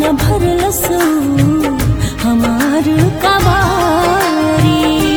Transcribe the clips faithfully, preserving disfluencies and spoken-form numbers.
न भरलसो हमार कबारी।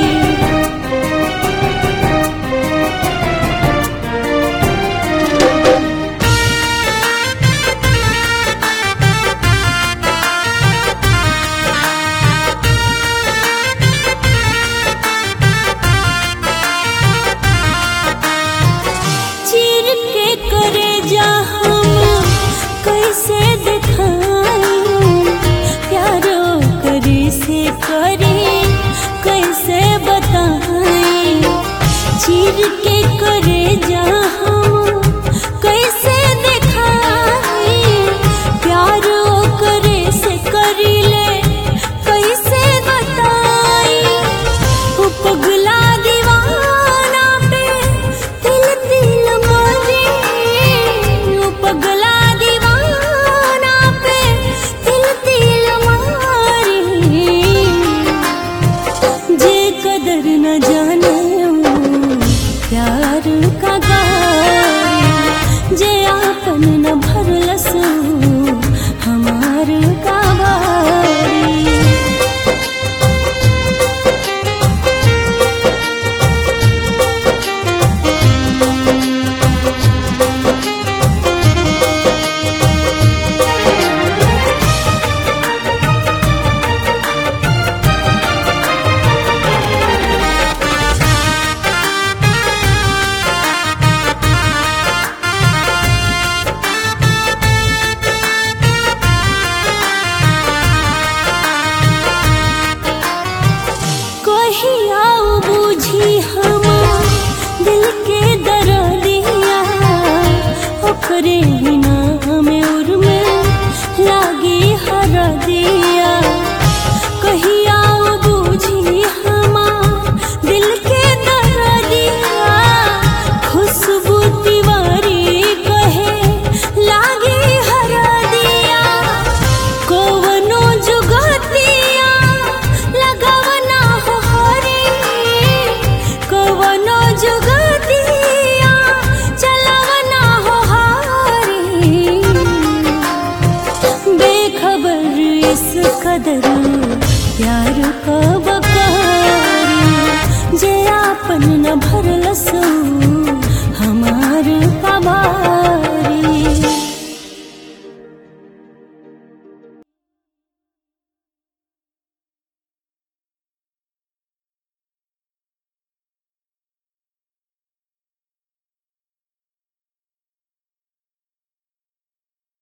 चीर के करे जा हम कैसे दिखाई, प्यारो करे से करे कैसे बताई। चीर के करे जा हम कैसे दिखाई, प्यारो करे से करीले कैसे बताई। वो पगला दीवाना पे दिल दिल मरे, वो पगला दीवाना पे दिल दिल मारे। जे कदर न जाने प्यार का गारी, जे आपन न भरलसो हमार कबारी। कहिया बूझी हम दिल के दर्दिया, ओकरे बिना हमें उर्मे लागी हरदिया। कहिया बूझी हम दिल के दर्दिया, खुशबू तिवारी कहे लागी हरदिया। कवनो जुगतिया लगवना हो हरी, कवनो जुगतिया चलवना हो हरी। बेखबर इस कदर प्यार का बकारी, जे आपन न भरलसो हमार कबारी।